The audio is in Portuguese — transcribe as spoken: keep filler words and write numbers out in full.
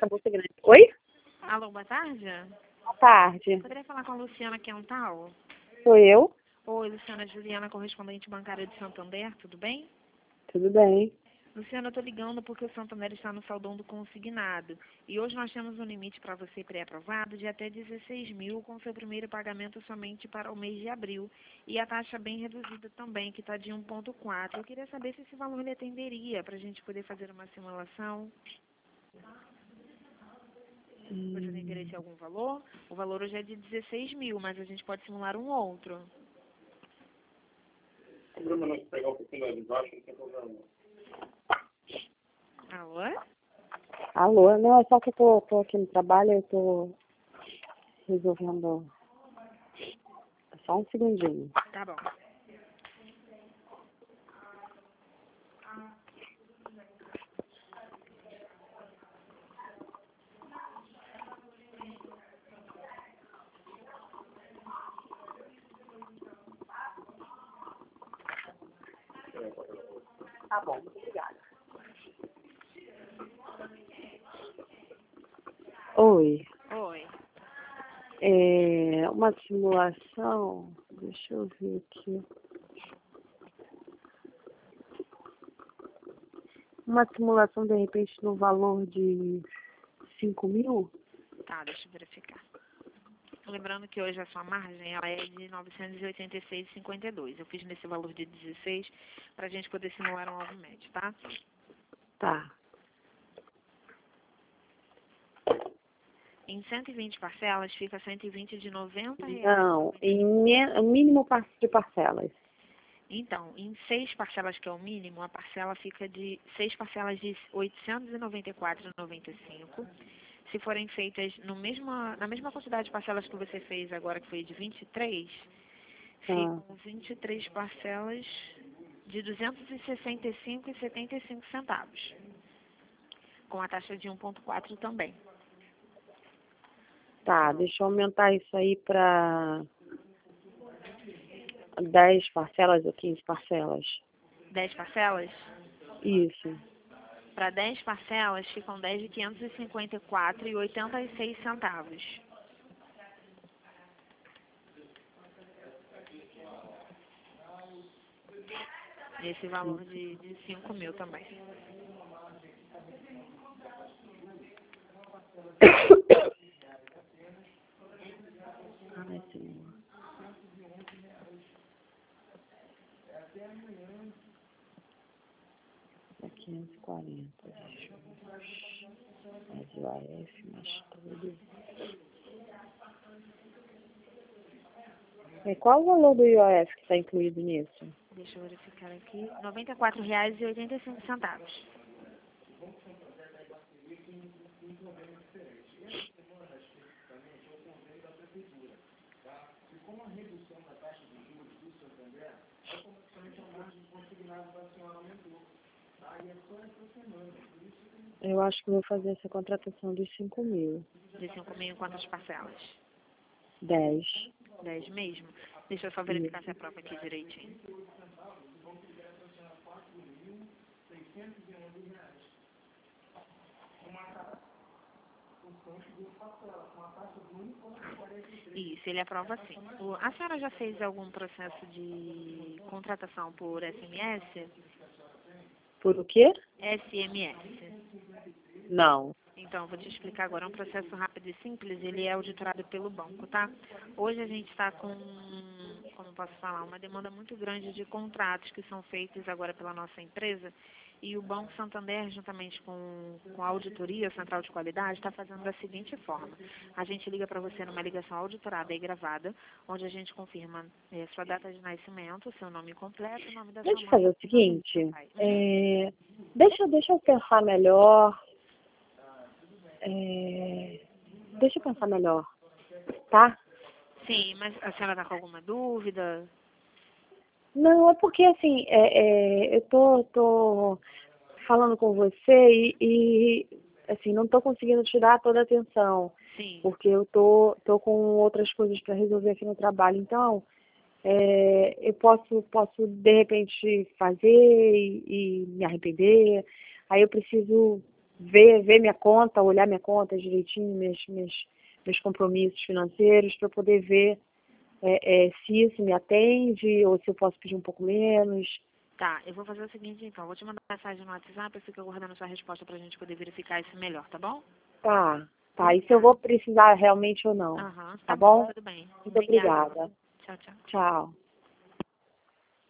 essa bolsa grande. Oi? Alô, boa tarde. Boa tarde. Poderia falar com a Luciana Quental? Sou eu? Oi, Luciana Juliana, correspondente bancária de Santander, tudo bem? Tudo bem. Luciana, eu estou ligando porque o Santander está no saldão do consignado. E hoje nós temos um limite para você pré-aprovado de até dezesseis mil, com seu primeiro pagamento somente para o mês de abril. E a taxa bem reduzida também, que está de um vírgula quatro. Eu queria saber se esse valor lhe atenderia para a gente poder fazer uma simulação. Você tem interesse em algum valor? O valor hoje é de dezesseis mil, mas a gente pode simular um outro. Alô? Alô? Não, é só que eu tô, tô aqui no trabalho, eu tô resolvendo. Só um segundinho. Tá bom. Tá bom, muito obrigada. Oi. Oi. É uma simulação. Deixa eu ver aqui. Uma simulação, de repente, no valor de cinco mil? Tá, deixa eu verificar. Lembrando que hoje a sua margem ela é de novecentos e oitenta e seis vírgula cinquenta e dois. Eu fiz nesse valor de dezesseis para a gente poder simular um alvo médio, tá? Tá. Em cento e vinte parcelas fica cento e vinte de noventa reais. Não, em me- o mínimo par- de parcelas. Então, em seis parcelas, que é o mínimo, a parcela fica de seis parcelas de oitocentos e noventa e quatro reais e noventa e cinco centavos. Se forem feitas no mesma, na mesma quantidade de parcelas que você fez agora, que foi de vinte e três, Ah, ficam vinte e três parcelas de duzentos e sessenta e cinco reais e setenta e cinco centavos, com a taxa de um vírgula quatro também. tá, deixa eu aumentar isso aí para dez parcelas ou quinze parcelas. dez parcelas? Isso. Para dez parcelas ficam dez de quinhentos e cinquenta e quatro reais e oitenta e seis centavos. Esse valor de, de cinco mil também. Ai, Senhor. É quinhentos e quarenta. Deixa eu ver. Mais o A F, mais tudo. É, qual o valor do I O F que está incluído nisso? Deixa eu verificar aqui. noventa e quatro reais e oitenta e cinco centavos. Eu acho que eu vou fazer essa contratação de cinco mil. De cinco mil em quantas parcelas? dez. dez mesmo? Deixa eu só verificar se a prova aqui direitinho. Isso, ele aprova sim. O- A senhora já fez algum processo de contratação por S M S? Por o quê? S M S. Não. Então, vou te explicar agora. É um processo rápido e simples. Ele é auditorado pelo banco, tá? Hoje a gente está com, como posso falar, uma demanda muito grande de contratos que são feitos agora pela nossa empresa. E o Banco Santander, juntamente com, com a auditoria central de qualidade, está fazendo da seguinte forma. A gente liga para você numa ligação auditorada e gravada, onde a gente confirma eh, sua data de nascimento, seu nome completo, o nome da sua Deixa eu mãe. fazer o e o nome do seu seguinte. pai. É, deixa, deixa eu pensar melhor. É, deixa eu pensar melhor. Tá? Sim, mas a senhora está com alguma dúvida? Não, é porque assim, é, é, eu tô, tô falando com você e, e, assim, não tô conseguindo te dar toda a atenção, Sim. porque eu tô, tô com outras coisas para resolver aqui no trabalho. Então, é, eu posso, posso de repente fazer e, e me arrepender. Aí eu preciso ver, ver minha conta, olhar minha conta direitinho, meus, meus, meus compromissos financeiros, para poder ver é, é, se isso me atende ou se eu posso pedir um pouco menos. Tá, eu vou fazer o seguinte então, vou te mandar mensagem no WhatsApp, eu fico aguardando a sua resposta pra gente poder verificar isso melhor, tá bom? Tá, tá. E se eu vou precisar realmente ou não. Aham, Tá tá bom, bom? tudo bem. Muito Obrigada. obrigada. Tchau, tchau. Tchau.